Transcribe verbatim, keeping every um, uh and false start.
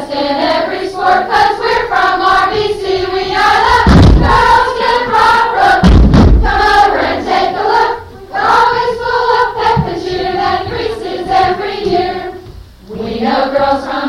best in every sport, 'cause we're from R B C. We are the Girls Camp Rockbrook. Come over and take a look. We're always full of pep and cheer that increases every year. We know girls from